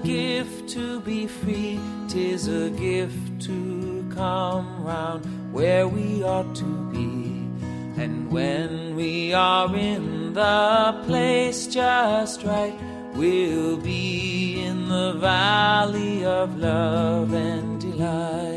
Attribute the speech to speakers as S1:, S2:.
S1: gift to be free, 'tis a gift to come round where we ought to be. And when we are in the place just right, we'll be in the valley of love and delight.